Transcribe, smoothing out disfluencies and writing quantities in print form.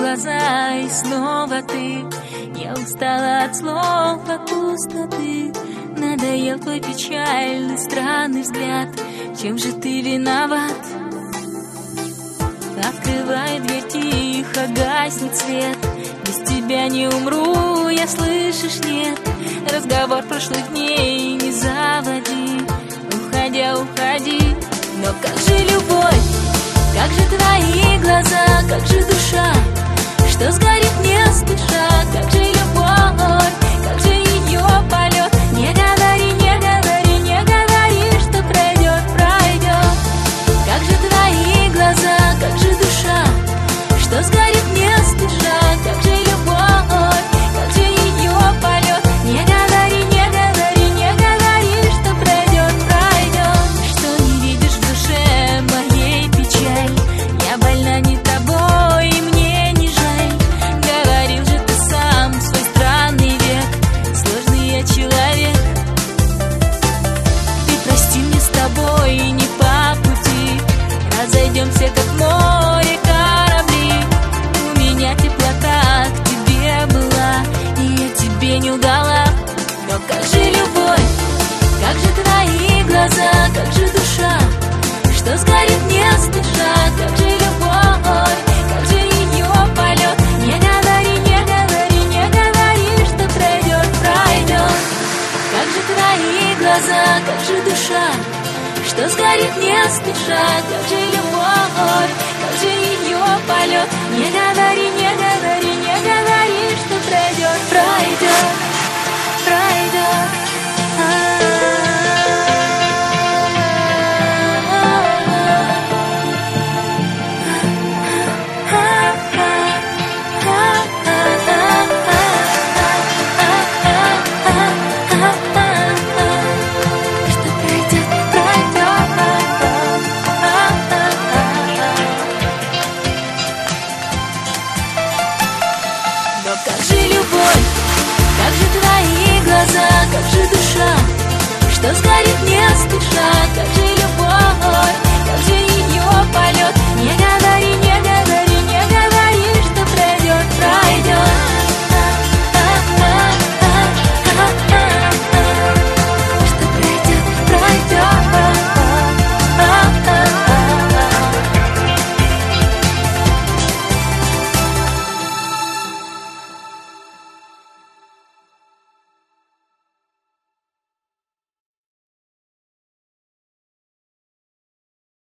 глаза, и снова ты. Я устала от слов, от пустоты. Надоел твой печальный, странный взгляд. Чем же ты виноват? Открывай дверь тихо, гаснет свет. Без тебя не умру, я, слышишь, нет. Разговор прошлых дней не заводи. Уходя, уходи. Но как же любовь? Как же твои глаза? Как же душа, что сгорит не спеша? Как же любовь? Как же ее полет? Не говори, не говори, не говори, что пройдет, пройдет. Как же твои глаза? Как же душа, что сгорит не спеша? Как же любовь? Как же ее полет? Не говори, не говори, не говори, что пройдет, пройдет. Что не видишь в душе моей печаль? Я больна не тобой, и мне не жаль. Говорил же ты сам в свой странный век, сложный я человек. Ты прости, мне с тобой не по пути. Разойдемся, как море, корабли. У меня теплота к тебе была, и я тебе не лгала. Но как же любовь? Как же твои глаза? Как же душа, что сгорит не спеша? Как же любовь? Как же ее полет? Не говори, не говори, не говори, что пройдет, пройдет. Как же твои глаза? Как же душа, что сгорит не спеша? Как же